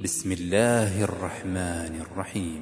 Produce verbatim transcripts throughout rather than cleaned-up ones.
بسم الله الرحمن الرحيم.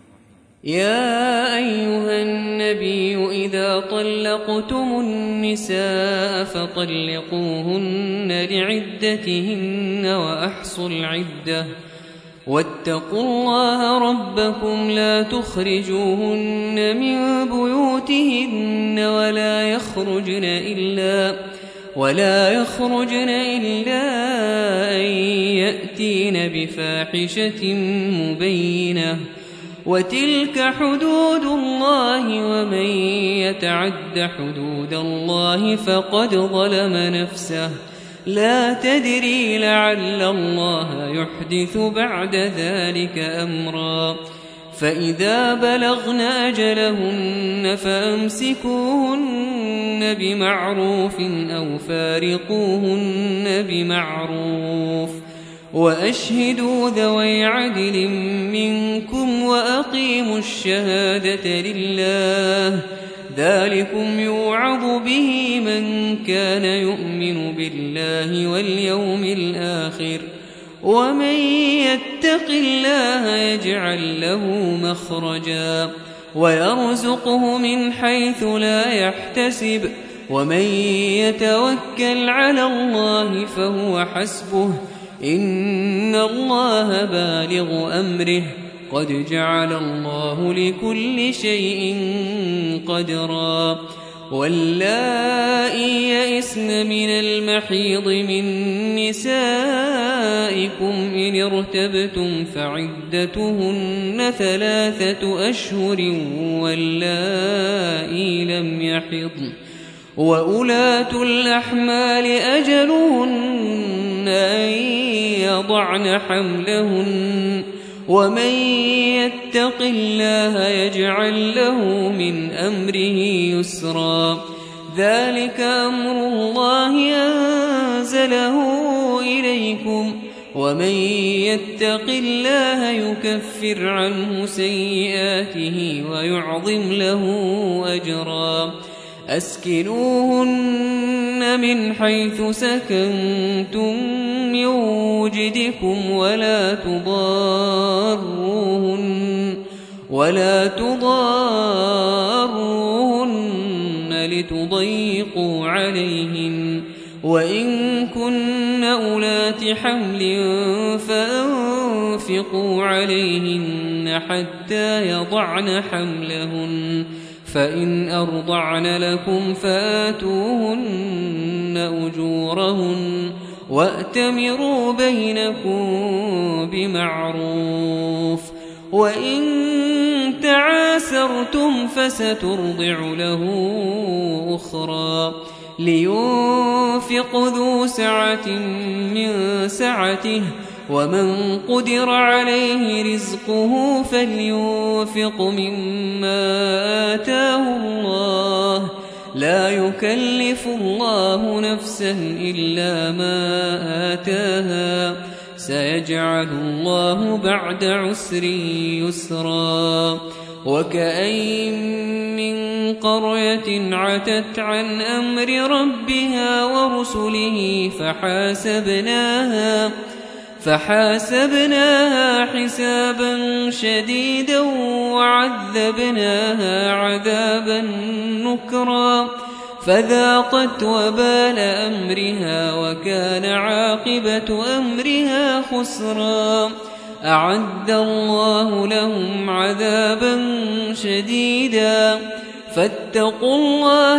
يا أيها النبي إذا طلقتم النساء فطلقوهن لعدتهن وأحصوا العدة واتقوا الله ربكم لا تخرجوهن من بيوتهن ولا يخرجن إلا ولا يخرجن إلا أن يأتين بفاحشة مبينة وتلك حدود الله ومن يتعد حدود الله فقد ظلم نفسه لا تدري لعل الله يحدث بعد ذلك أمرا فإذا بلغن أجلهن فأمسكوهن بمعروف أو فارقوهن بمعروف وأشهدوا ذوي عدل منكم وأقيموا الشهادة لله ذلكم يوعظ به من كان يؤمن بالله واليوم الآخر ومن يتق الله يجعل له مخرجا ويرزقه من حيث لا يحتسب ومن يتوكل على الله فهو حسبه إن الله بالغ أمره قد جعل الله لكل شيء قدرا واللائي يئسن من المحيض من نسائكم إن ارتبتم فعدتهن ثلاثة أشهر واللائي لم يحضن وأولاة الأحمال أجلهن أن يضعن حملهن ومن يتق الله يجعل له من أمره يسرا ذلك أمر الله أنزله إليكم ومن يتق الله يكفر عنه سيئاته ويعظم له أجرا أسكنوهن من حيث سكنتم من وجدكم ولا تضاروهن ولا تضاروهن لتضيقوا عليهن وإن كن أولات حمل فأنفقوا عليهن حتى يضعن حملهن فإن أرضعن لكم فآتوهن أجورهن وأتمروا بينكم بمعروف وإن تعاسرتم فسترضع له أخرى لينفق ذو سعة من سعته ومن قدر عليه رزقه فلينفق مما آتاه الله لا يكلف الله نفسا إلا ما آتاها سيجعل الله بعد عسر يسرا وكأين من قرية عتت عن أمر ربها ورسله فحاسبناها فحاسبناها حسابا شديدا وعذبناها عذابا نكرا فذاقت وبال أمرها وكان عاقبة أمرها خسرا أعد الله لهم عذابا شديدا فاتقوا الله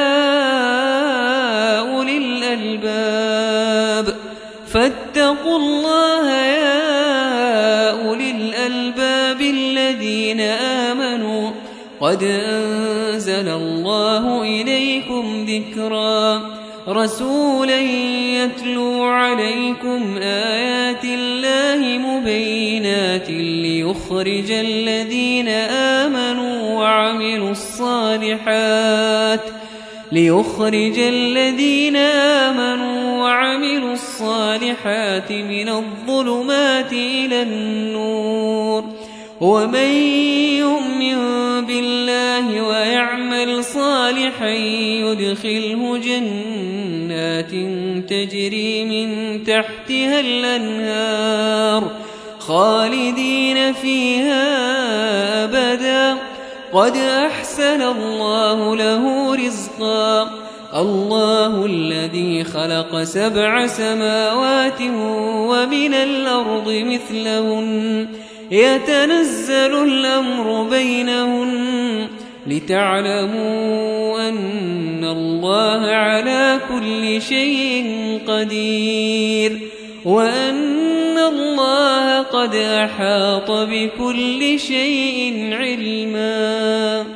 يا أولي الألباب فاتقوا الله يا أولي الألباب الذين آمنوا قد أنزل الله إليكم ذكرا رسولا يتلو عليكم آيات الله مبينات ليخرج الذين آمنوا وعملوا الصالحات ليخرج الذين آمنوا وعملوا الصالحات من الظلمات إلى النور ومن يؤمن بالله ويعمل صالحا يدخله جنات تجري من تحتها الأنهار خالدين فيها أبدا قد أحسن الله له رزقا الله الذي خلق سبع سماوات ومن الأرض مثلهن يتنزل الأمر بينهن لتعلموا أن الله على كل شيء قدير وأن الله قد أحاط بكل شيء علما.